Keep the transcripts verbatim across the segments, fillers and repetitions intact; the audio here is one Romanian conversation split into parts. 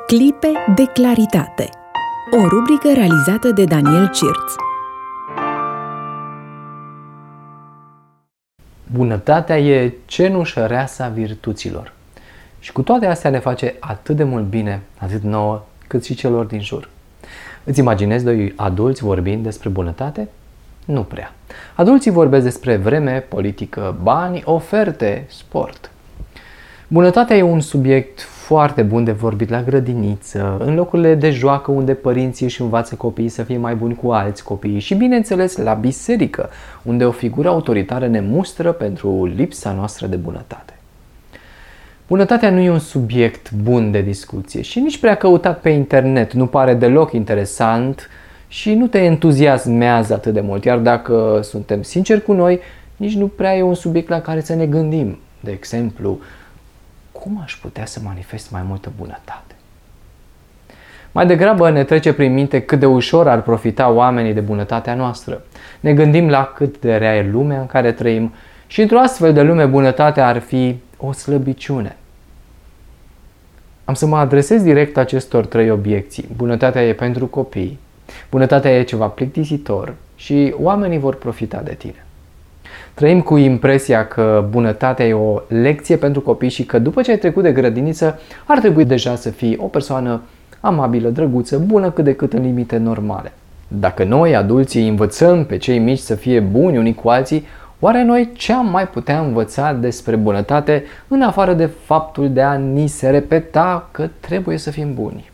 Clipe de claritate. O rubrică realizată de Daniel Cirț. Bunătatea e cenușăreasa virtuților. Și cu toate astea ne face atât de mult bine, atât nouă, cât și celor din jur. Îți imaginezi doi adulți vorbind despre bunătate? Nu prea. Adulții vorbesc despre vreme, politică, bani, oferte, sport. Bunătatea e un subiect foarte bun de vorbit la grădiniță, în locurile de joacă unde părinții își învață copiii să fie mai buni cu alți copii și, bineînțeles, la biserică, unde o figură autoritară ne mustră pentru lipsa noastră de bunătate. Bunătatea nu e un subiect bun de discuție și nici prea căutat pe internet, nu pare deloc interesant și nu te entuziasmează atât de mult, iar dacă suntem sinceri cu noi, nici nu prea e un subiect la care să ne gândim. De exemplu, cum aș putea să manifest mai multă bunătate? Mai degrabă ne trece prin minte cât de ușor ar profita oamenii de bunătatea noastră. Ne gândim la cât de rea e lumea în care trăim și într-o astfel de lume bunătatea ar fi o slăbiciune. Am să mă adresez direct acestor trei obiecții. Bunătatea e pentru copii, bunătatea e ceva plictisitor și oamenii vor profita de tine. Trăim cu impresia că bunătatea e o lecție pentru copii și că după ce ai trecut de grădiniță ar trebui deja să fii o persoană amabilă, drăguță, bună cât de cât în limite normale. Dacă noi, adulții, învățăm pe cei mici să fie buni unii cu alții, oare noi ce am mai putea învăța despre bunătate în afară de faptul de a ni se repeta că trebuie să fim buni?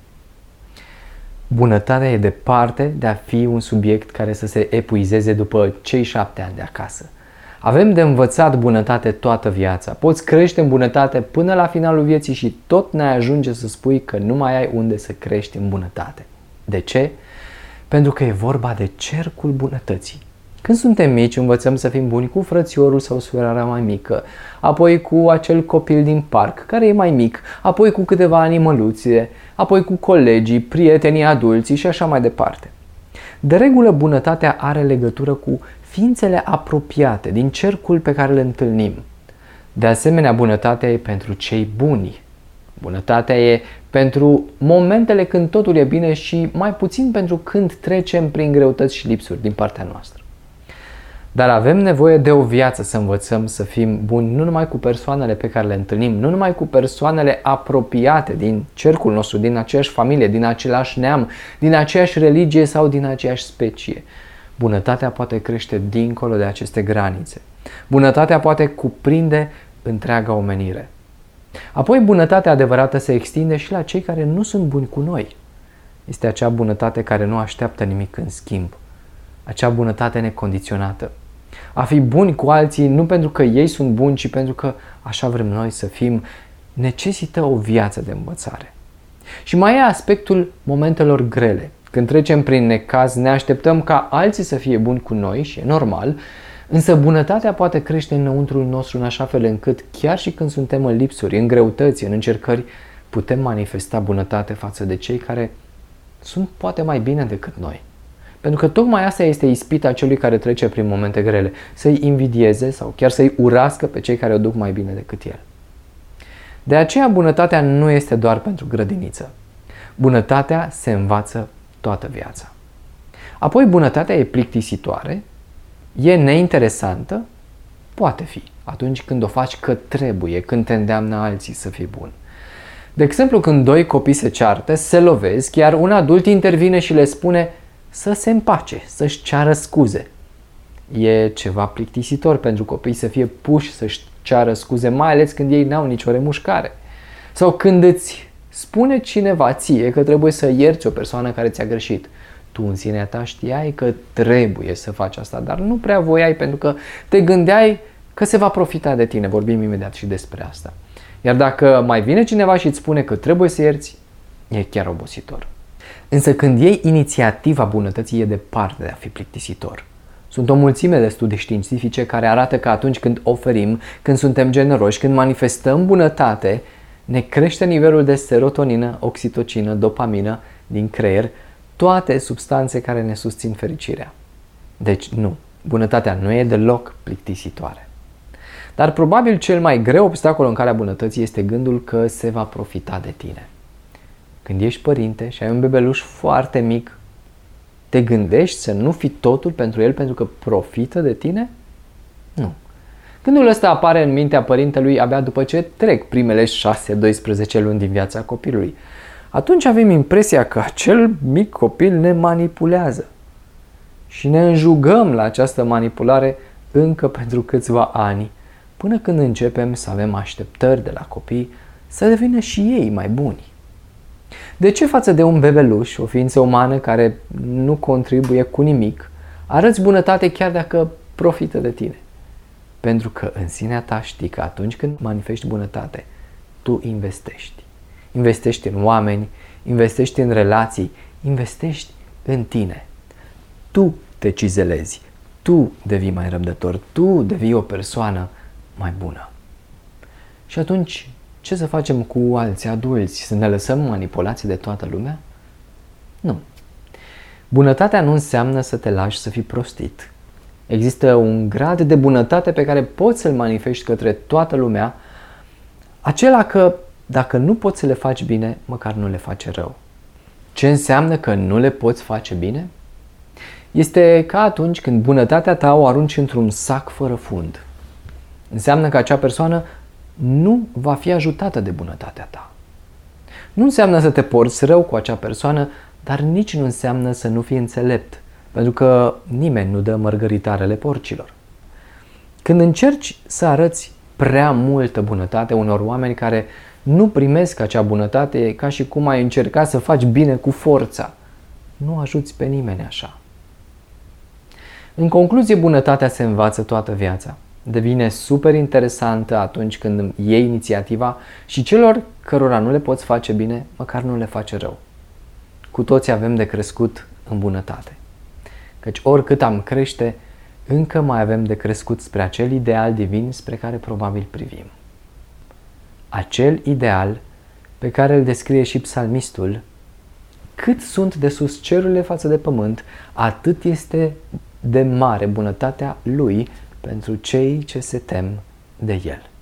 Bunătatea e departe de a fi un subiect care să se epuizeze după cei șapte ani de acasă. Avem de învățat bunătate toată viața. Poți crește în bunătate până la finalul vieții și tot n-ai ajunge să spui că nu mai ai unde să crești în bunătate. De ce? Pentru că e vorba de cercul bunătății. Când suntem mici, învățăm să fim buni cu frățiorul sau surora mai mică, apoi cu acel copil din parc care e mai mic, apoi cu câteva animăluțe, apoi cu colegii, prietenii, adulții și așa mai departe. De regulă, bunătatea are legătură cu ființele apropiate din cercul pe care îl întâlnim. De asemenea, bunătatea e pentru cei buni. Bunătatea e pentru momentele când totul e bine și mai puțin pentru când trecem prin greutăți și lipsuri din partea noastră. Dar avem nevoie de o viață să învățăm să fim buni nu numai cu persoanele pe care le întâlnim, nu numai cu persoanele apropiate din cercul nostru, din aceeași familie, din același neam, din aceeași religie sau din aceeași specie. Bunătatea poate crește dincolo de aceste granițe. Bunătatea poate cuprinde întreaga omenire. Apoi, bunătatea adevărată se extinde și la cei care nu sunt buni cu noi. Este acea bunătate care nu așteaptă nimic în schimb. Acea bunătate necondiționată. A fi buni cu alții nu pentru că ei sunt buni, ci pentru că așa vrem noi să fim, necesită o viață de învățare. Și mai e aspectul momentelor grele. Când trecem prin necaz, ne așteptăm ca alții să fie buni cu noi și e normal, însă bunătatea poate crește înăuntrul nostru în așa fel încât chiar și când suntem în lipsuri, în greutăți, în încercări, putem manifesta bunătate față de cei care sunt poate mai bine decât noi. Pentru că tocmai asta este ispita celui care trece prin momente grele, să-i invidieze sau chiar să-i urască pe cei care o duc mai bine decât el. De aceea bunătatea nu este doar pentru grădiniță. Bunătatea se învață toată viața. Apoi bunătatea e plictisitoare, e neinteresantă, poate fi, atunci când o faci că trebuie, când te îndeamnă alții să fii bun. De exemplu, când doi copii se ceartă, se lovesc, iar un adult intervine și le spune să se împace, să-și ceară scuze. E ceva plictisitor pentru copii să fie puși să-și ceară scuze, mai ales când ei n-au nicio remușcare. Sau când îți spune cineva ție că trebuie să ierți o persoană care ți-a greșit. Tu în sinea ta știai că trebuie să faci asta, dar nu prea voiai pentru că te gândeai că se va profita de tine. Vorbim imediat și despre asta. Iar dacă mai vine cineva și îți spune că trebuie să ierți, e chiar obositor. Însă când iei inițiativa bunătății, e departe de a fi plictisitor. Sunt o mulțime de studii științifice care arată că atunci când oferim, când suntem generoși, când manifestăm bunătate, ne crește nivelul de serotonină, oxitocină, dopamină din creier, toate substanțe care ne susțin fericirea. Deci nu, bunătatea nu e deloc plictisitoare. Dar probabil cel mai greu obstacol în calea bunătății este gândul că se va profita de tine. când ești părinte și ai un bebeluș foarte mic, te gândești să nu fii totul pentru el pentru că profită de tine? Nu. Gândul ăsta apare în mintea părintelui abia după ce trec primele șase doisprezece luni din viața copilului. Atunci avem impresia că acel mic copil ne manipulează și ne înjugăm la această manipulare încă pentru câțiva ani, până când începem să avem așteptări de la copii să devină și ei mai buni. De ce față de un bebeluș, o ființă umană care nu contribuie cu nimic, arăți bunătate chiar dacă profită de tine? Pentru că în sinea ta știi că atunci când manifesti bunătate, tu investești. Investești în oameni, investești în relații, investești în tine. Tu te cizelezi, tu devii mai răbdător, tu devii o persoană mai bună. Și atunci, ce să facem cu alții adulți? Să ne lăsăm manipulați de toată lumea? Nu. Bunătatea nu înseamnă să te lași să fii prostit. Există un grad de bunătate pe care poți să-l manifesti către toată lumea, acela că dacă nu poți să le faci bine, măcar nu le face rău. Ce înseamnă că nu le poți face bine? Este ca atunci când bunătatea ta o arunci într-un sac fără fund. Înseamnă că acea persoană nu va fi ajutată de bunătatea ta. Nu înseamnă să te porți rău cu acea persoană, dar nici nu înseamnă să nu fii înțelept, pentru că nimeni nu dă mărgăritarele porcilor. Când încerci să arăți prea multă bunătate unor oameni care nu primesc acea bunătate, e ca și cum ai încerca să faci bine cu forța. Nu ajuți pe nimeni așa. În concluzie, bunătatea se învață toată viața. Devine super interesantă atunci când iei inițiativa și celor cărora nu le poți face bine, măcar nu le face rău. Cu toți avem de crescut în bunătate. Căci oricât am crește, încă mai avem de crescut spre acel ideal divin spre care probabil privim. Acel ideal pe care îl descrie și psalmistul: cât sunt de sus cerurile față de pământ, atât este de mare bunătatea lui pentru cei ce se tem de el.